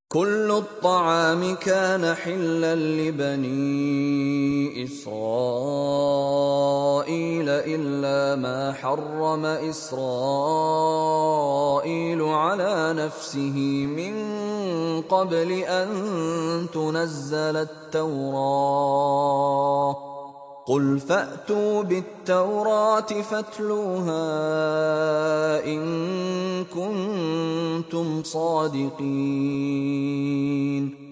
كل الطعام كان حلا لبني إسرائيل إلا ما حرم إسرائيل على نفسه من قبل أن تنزل التوراة. قل فأتوا بالتوراة فاتلوها إن كنتم صادقين.